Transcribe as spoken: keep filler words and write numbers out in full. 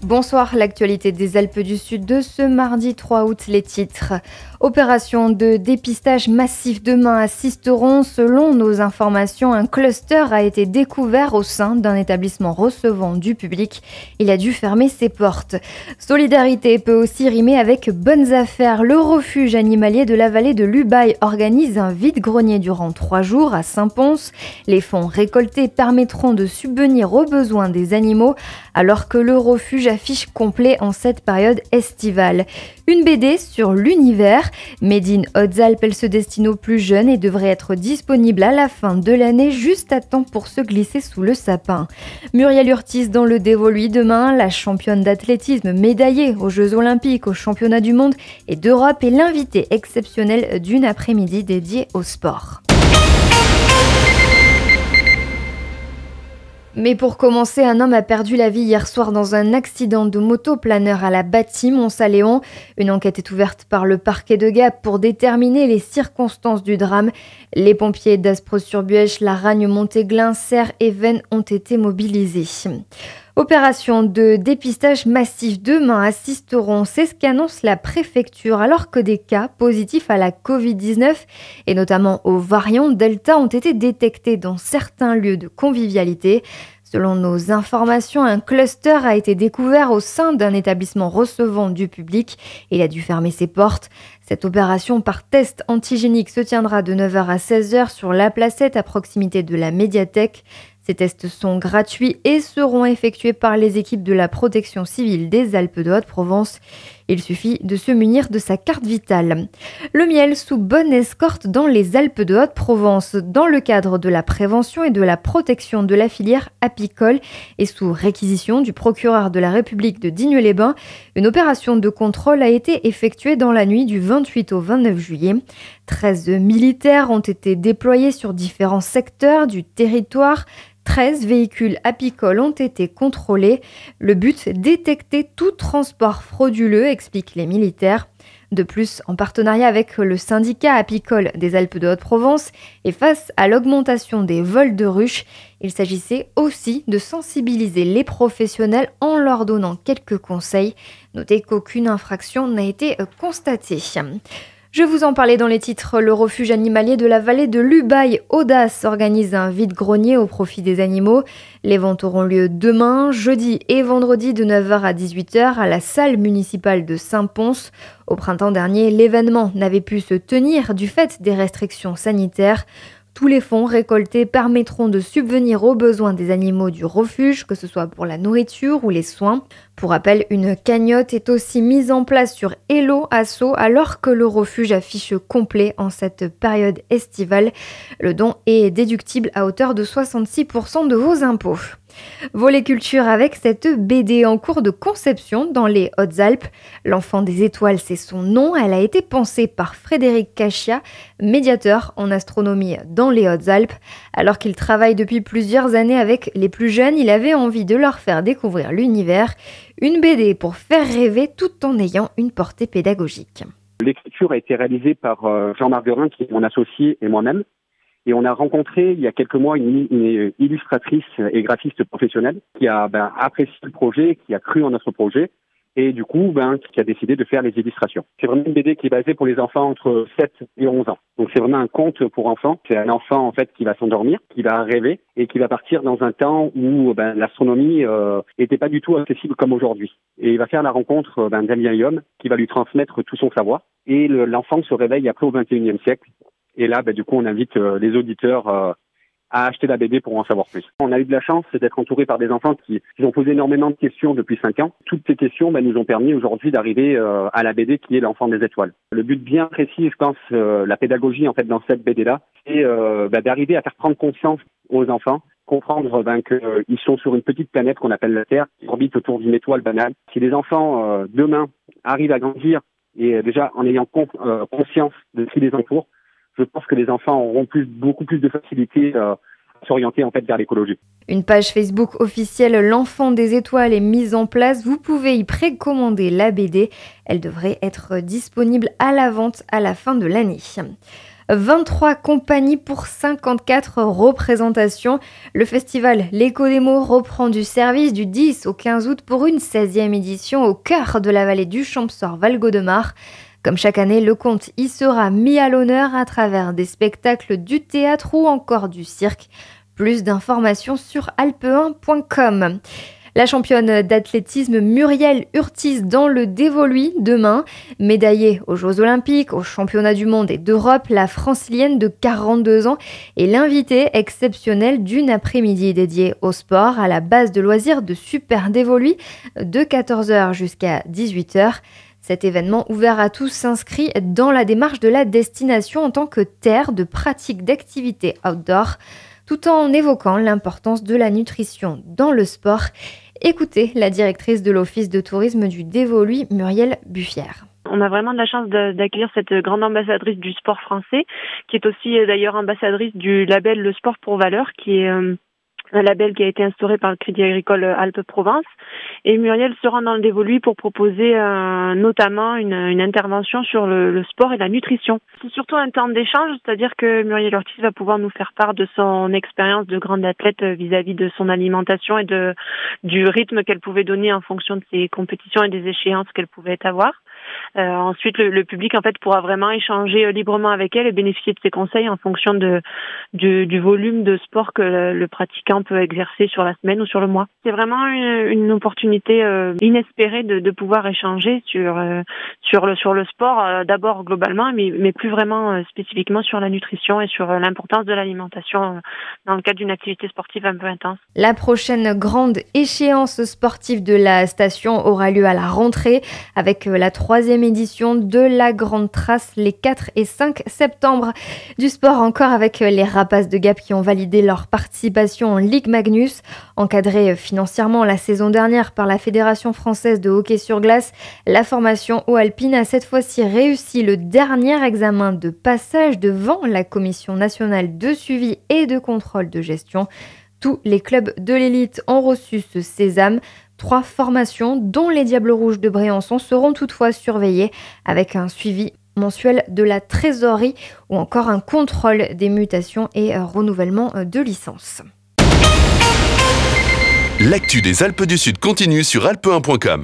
Bonsoir, l'actualité des Alpes du Sud de ce mardi trois août, les titres. Opération de dépistage massif demain à Sisteron. Selon nos informations, un cluster a été découvert au sein d'un établissement recevant du public. Il a dû fermer ses portes. Solidarité peut aussi rimer avec bonnes affaires. Le refuge animalier de la vallée de l'Ubaye organise un vide-grenier durant trois jours à Saint-Pons. Les fonds récoltés permettront de subvenir aux besoins des animaux alors que le refuge affiche complet en cette période estivale. Une B D sur l'univers. Made in Hautes-Alpes, elle se destine aux plus jeunes et devrait être disponible à la fin de l'année, juste à temps pour se glisser sous le sapin. Muriel Urtis dans le dévolu demain, la championne d'athlétisme médaillée aux Jeux Olympiques, aux Championnats du Monde et d'Europe est l'invitée exceptionnelle d'une après-midi dédiée au sport. Mais pour commencer, un homme a perdu la vie hier soir dans un accident de moto-planeur à la Bâtie, Mont-Saléon. Une enquête est ouverte par le parquet de Gap pour déterminer les circonstances du drame. Les pompiers d'Aspres-sur-Buèche, La Ragne, Montéglin, Serres et Vennes ont été mobilisés. Opération de dépistage massif demain à Sisteron, c'est ce qu'annonce la préfecture alors que des cas positifs à la covid dix-neuf et notamment aux variants Delta ont été détectés dans certains lieux de convivialité. Selon nos informations, un cluster a été découvert au sein d'un établissement recevant du public et il a dû fermer ses portes. Cette opération par test antigénique se tiendra de neuf heures à seize heures sur la Placette à proximité de la médiathèque. Ces tests sont gratuits et seront effectués par les équipes de la protection civile des Alpes de Haute-Provence. Il suffit de se munir de sa carte vitale. Le miel sous bonne escorte dans les Alpes de Haute-Provence, dans le cadre de la prévention et de la protection de la filière apicole et sous réquisition du procureur de la République de Digne-les-Bains, une opération de contrôle a été effectuée dans la nuit du vingt-huit au vingt-neuf juillet. treize militaires ont été déployés sur différents secteurs du territoire. treize véhicules apicoles ont été contrôlés. Le but, détecter tout transport frauduleux, expliquent les militaires. De plus, en partenariat avec le syndicat apicole des Alpes de Haute-Provence et face à l'augmentation des vols de ruches, il s'agissait aussi de sensibiliser les professionnels en leur donnant quelques conseils. Notez qu'aucune infraction n'a été constatée. Je vous en parlais dans les titres, le refuge animalier de la vallée de l'Ubaye, Audace, organise un vide-grenier au profit des animaux. Les ventes auront lieu demain, jeudi et vendredi de neuf heures à dix-huit heures à la salle municipale de Saint-Pons. Au printemps dernier, l'événement n'avait pu se tenir du fait des restrictions sanitaires. Tous les fonds récoltés permettront de subvenir aux besoins des animaux du refuge, que ce soit pour la nourriture ou les soins. Pour rappel, une cagnotte est aussi mise en place sur Hello Asso alors que le refuge affiche complet en cette période estivale. Le don est déductible à hauteur de soixante-six pour cent de vos impôts. Volet culture avec cette B D en cours de conception dans les Hautes-Alpes. L'enfant des étoiles, c'est son nom. Elle a été pensée par Frédéric Cachia, médiateur en astronomie dans les Hautes-Alpes. Alors qu'il travaille depuis plusieurs années avec les plus jeunes, il avait envie de leur faire découvrir l'univers. Une B D pour faire rêver tout en ayant une portée pédagogique. L'écriture a été réalisée par Jean Marguerin, qui est mon associé, et moi-même. Et on a rencontré il y a quelques mois une, une illustratrice et graphiste professionnelle qui a ben, apprécié le projet, qui a cru en notre projet et du coup ben, qui a décidé de faire les illustrations. C'est vraiment une B D qui est basée pour les enfants entre sept et onze ans. Donc c'est vraiment un conte pour enfants. C'est un enfant en fait qui va s'endormir, qui va rêver et qui va partir dans un temps où ben, l'astronomie euh, était pas du tout accessible comme aujourd'hui. Et il va faire la rencontre ben, d'un vieil homme qui va lui transmettre tout son savoir. Et le, l'enfant se réveille après au vingt et unième siècle. Et là, bah, du coup, on invite euh, les auditeurs euh, à acheter la B D pour en savoir plus. On a eu de la chance d'être entouré par des enfants qui, qui ont posé énormément de questions depuis cinq ans. Toutes ces questions bah, nous ont permis aujourd'hui d'arriver euh, à la B D qui est l'enfant des étoiles. Le but bien précis, je pense, euh, la pédagogie en fait dans cette B D-là, c'est euh, bah, d'arriver à faire prendre conscience aux enfants, comprendre ben, qu'ils euh, sont sur une petite planète qu'on appelle la Terre, qui orbite autour d'une étoile banale. Si les enfants, euh, demain, arrivent à grandir et euh, déjà en ayant con- euh, conscience de ce qui les entoure, je pense que les enfants auront plus, beaucoup plus de facilité euh, à s'orienter en fait vers l'écologie. Une page Facebook officielle L'Enfant des Étoiles est mise en place. Vous pouvez y précommander la B D. Elle devrait être disponible à la vente à la fin de l'année. vingt-trois compagnies pour cinquante-quatre représentations. Le festival L'Éco-Démo reprend du service du dix au quinze août pour une seizième édition au cœur de la vallée du Champsaur-Val-Gaudemar. Comme chaque année, le conte y sera mis à l'honneur à travers des spectacles, du théâtre ou encore du cirque. Plus d'informations sur alpe un point com. La championne d'athlétisme Muriel Urtis dans le dévolu demain. Médaillée aux Jeux Olympiques, aux Championnats du Monde et d'Europe, la francilienne de quarante-deux ans est l'invitée exceptionnelle d'une après-midi dédiée au sport à la base de loisirs de Super Dévolu de quatorze heures jusqu'à dix-huit heures. Cet événement ouvert à tous s'inscrit dans la démarche de la destination en tant que terre de pratique d'activités outdoor, tout en évoquant l'importance de la nutrition dans le sport. Écoutez la directrice de l'Office de tourisme du Dévolu, Muriel Buffière. On a vraiment de la chance de, d'accueillir cette grande ambassadrice du sport français, qui est aussi d'ailleurs ambassadrice du label Le Sport pour Valeurs, qui est euh, un label qui a été instauré par le Crédit Agricole Alpes-Provence. Et Muriel se rend dans le Dévolu pour proposer euh, notamment une, une intervention sur le, le sport et la nutrition. C'est surtout un temps d'échange, c'est-à-dire que Muriel Urtis va pouvoir nous faire part de son expérience de grande athlète vis-à-vis de son alimentation et de du rythme qu'elle pouvait donner en fonction de ses compétitions et des échéances qu'elle pouvait avoir. Euh, ensuite, le, le public en fait pourra vraiment échanger librement avec elle et bénéficier de ses conseils en fonction de du, du volume de sport que le, le pratiquant peut exercer sur la semaine ou sur le mois. C'est vraiment une, une opportunité euh, inespérée de, de pouvoir échanger sur euh, sur le sur le sport euh, d'abord globalement, mais mais plus vraiment euh, spécifiquement sur la nutrition et sur euh, l'importance de l'alimentation euh, dans le cadre d'une activité sportive un peu intense. La prochaine grande échéance sportive de la station aura lieu à la rentrée avec la troisième édition de la Grande Trace les quatre et cinq septembre. Du sport encore avec les Rapaces de Gap qui ont validé leur participation en Ligue Magnus. Encadrée financièrement la saison dernière par la Fédération française de hockey sur glace, la formation eau alpine a cette fois-ci réussi le dernier examen de passage devant la Commission nationale de suivi et de contrôle de gestion. Tous les clubs de l'élite ont reçu ce sésame. Trois formations, dont les Diables Rouges de Briançon, seront toutefois surveillées avec un suivi mensuel de la trésorerie ou encore un contrôle des mutations et un renouvellement de licence. L'actu des Alpes du Sud continue sur alpe un point com.